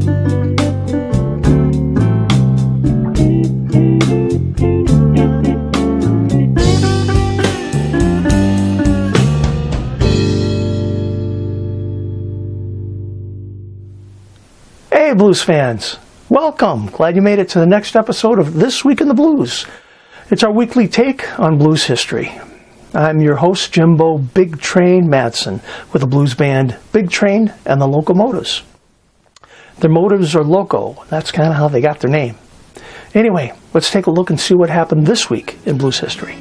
Hey Blues fans, welcome. Glad you made it to the next episode of This Week in the Blues. It's our weekly take on blues history. I'm your host, Jimbo Big Train Madsen, with the blues band Big Train and the Locomotives. Their motives are loco. That's kind of how they got their name. Anyway, let's take a look and see what happened this week in blues history.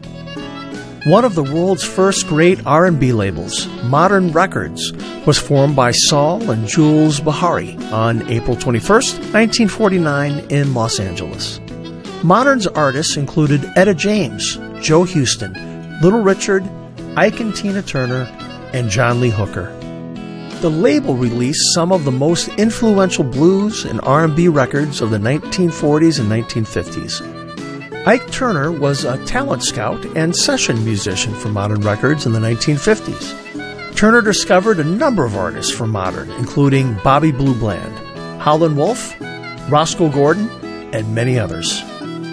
One of the world's first great R&B labels, Modern Records, was formed by Saul and Jules Bahari on April 21st, 1949 in Los Angeles. Modern's artists included Etta James, Joe Houston, Little Richard, Ike and Tina Turner, and John Lee Hooker. The label released some of the most influential blues and R&B records of the 1940s and 1950s. Ike Turner was a talent scout and session musician for Modern Records in the 1950s. Turner discovered a number of artists for Modern, including Bobby Blue Bland, Howlin' Wolf, Roscoe Gordon, and many others.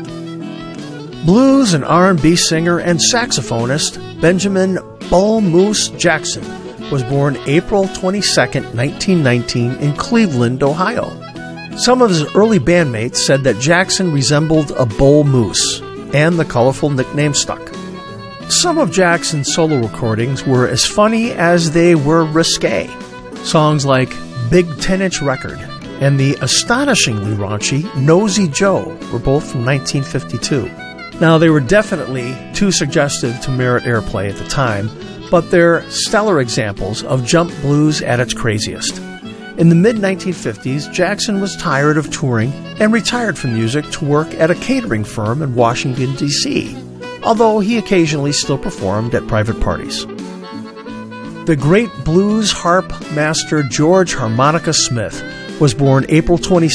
Blues and R&B singer and saxophonist Benjamin Bull Moose Jackson was born April 22, 1919 in Cleveland, Ohio. Some of his early bandmates said that Jackson resembled a bull moose, and the colorful nickname stuck. Some of Jackson's solo recordings were as funny as they were risque. Songs like Big 10-Inch Record and the astonishingly raunchy Nosy Joe were both from 1952. Now, they were definitely too suggestive to merit airplay at the time, but they're stellar examples of jump blues at its craziest. In the mid-1950s, Jackson was tired of touring and retired from music to work at a catering firm in Washington, D.C., although he occasionally still performed at private parties. The great blues harp master George Harmonica Smith was born April 22,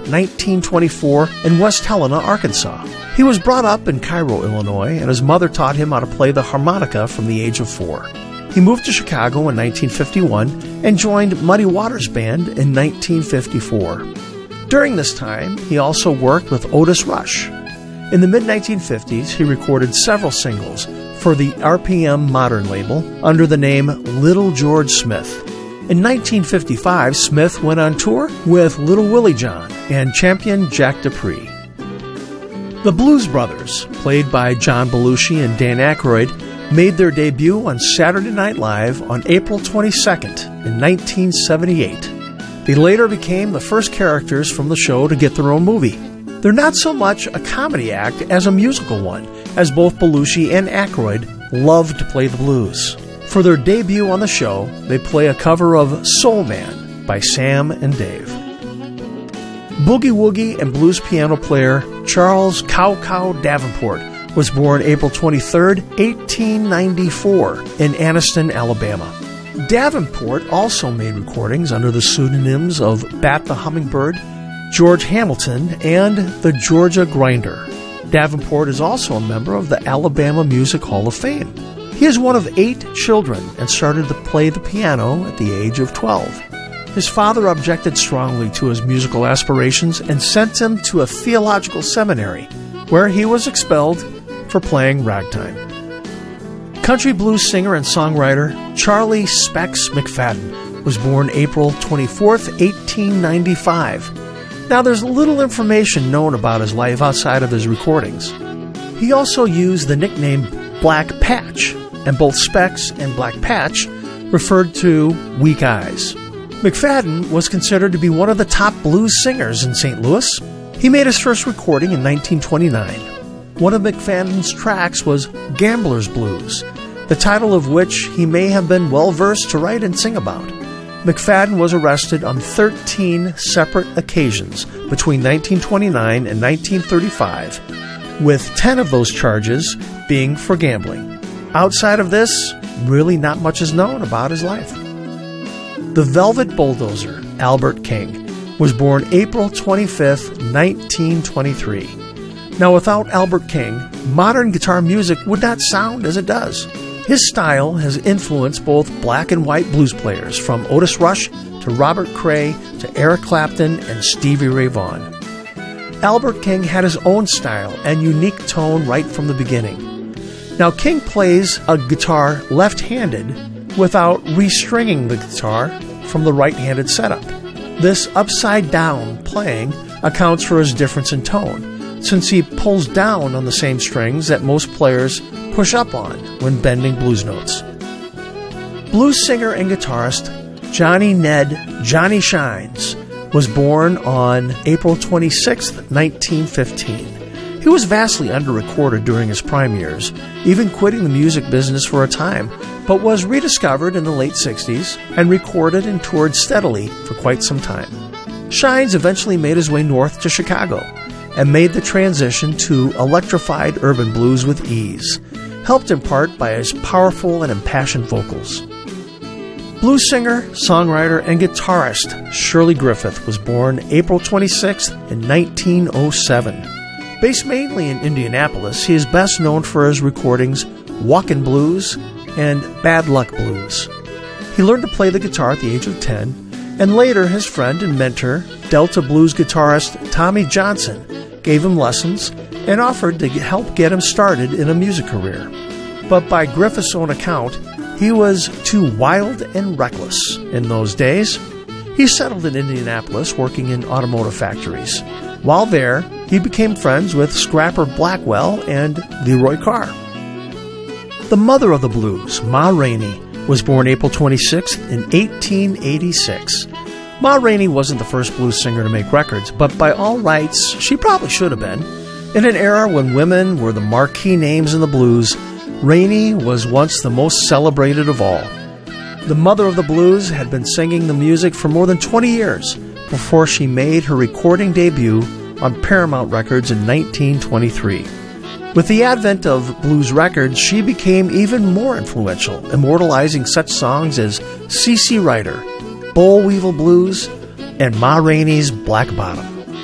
1924 in West Helena, Arkansas. He was brought up in Cairo, Illinois, and his mother taught him how to play the harmonica from the age of 4. He moved to Chicago in 1951 and joined Muddy Waters Band in 1954. During this time, he also worked with Otis Rush. In the mid-1950s, he recorded several singles for the RPM Modern label under the name Little George Smith. In 1955, Smith went on tour with Little Willie John and champion Jack Dupree. The Blues Brothers, played by John Belushi and Dan Aykroyd, made their debut on Saturday Night Live on April 22nd in 1978. They later became the first characters from the show to get their own movie. They're not so much a comedy act as a musical one, as both Belushi and Aykroyd loved to play the blues. For their debut on the show, they play a cover of Soul Man by Sam and Dave. Boogie Woogie and blues piano player Charles Cow Cow Davenport was born April 23, 1894 in Anniston, Alabama. Davenport also made recordings under the pseudonyms of Bat the Hummingbird, George Hamilton, and the Georgia Grinder. Davenport is also a member of the Alabama Music Hall of Fame. He is one of 8 children and started to play the piano at the age of 12. His father objected strongly to his musical aspirations and sent him to a theological seminary, where he was expelled for playing ragtime. Country blues singer and songwriter Charlie Specs McFadden was born April 24, 1895. Now, there's little information known about his life outside of his recordings. He also used the nickname Black Patch, and both Specs and Black Patch referred to weak eyes. McFadden was considered to be one of the top blues singers in St. Louis. He made his first recording in 1929. One of McFadden's tracks was Gambler's Blues, the title of which he may have been well-versed to write and sing about. McFadden was arrested on 13 separate occasions between 1929 and 1935, with 10 of those charges being for gambling. Outside of this, really not much is known about his life. The Velvet Bulldozer, Albert King, was born April 25, 1923. Now, without Albert King, modern guitar music would not sound as it does. His style has influenced both black and white blues players, from Otis Rush to to Robert Cray to Eric Clapton and Stevie Ray Vaughan. Albert King had his own style and unique tone right from the beginning. Now, King plays a guitar left-handed without restringing the guitar from the right-handed setup. This upside-down playing accounts for his difference in tone, since he pulls down on the same strings that most players push up on when bending blues notes. Blues singer and guitarist Johnny Ned Johnny Shines was born on April 26, 1915. He was vastly under-recorded during his prime years, even quitting the music business for a time, but was rediscovered in the late 60s and recorded and toured steadily for quite some time. Shines eventually made his way north to Chicago and made the transition to electrified urban blues with ease, helped in part by his powerful and impassioned vocals. Blues singer, songwriter, and guitarist Shirley Griffith was born April 26 in 1907. Based mainly in Indianapolis, he is best known for his recordings Walkin' Blues and Bad Luck Blues. He learned to play the guitar at the age of 10, and later his friend and mentor, Delta blues guitarist Tommy Johnson, gave him lessons and offered to help get him started in a music career. But by Griffith's own account, he was too wild and reckless in those days. He settled in Indianapolis working in automotive factories. While there, he became friends with Scrapper Blackwell and Leroy Carr. The mother of the blues, Ma Rainey, was born April 26th in 1886. Ma Rainey wasn't the first blues singer to make records, but by all rights, she probably should have been. In an era when women were the marquee names in the blues, Rainey was once the most celebrated of all. The mother of the blues had been singing the music for more than 20 years before she made her recording debut on Paramount Records in 1923. With the advent of blues records, she became even more influential, immortalizing such songs as C.C. Ryder, Boll Weevil Blues, and Ma Rainey's Black Bottom.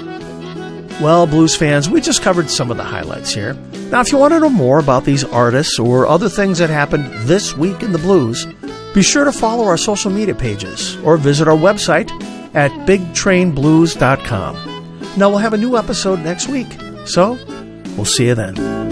Well, blues fans, we just covered some of the highlights here. Now, if you want to know more about these artists or other things that happened this week in the blues, be sure to follow our social media pages or visit our website at bigtrainblues.com. Now, we'll have a new episode next week, so we'll see you then.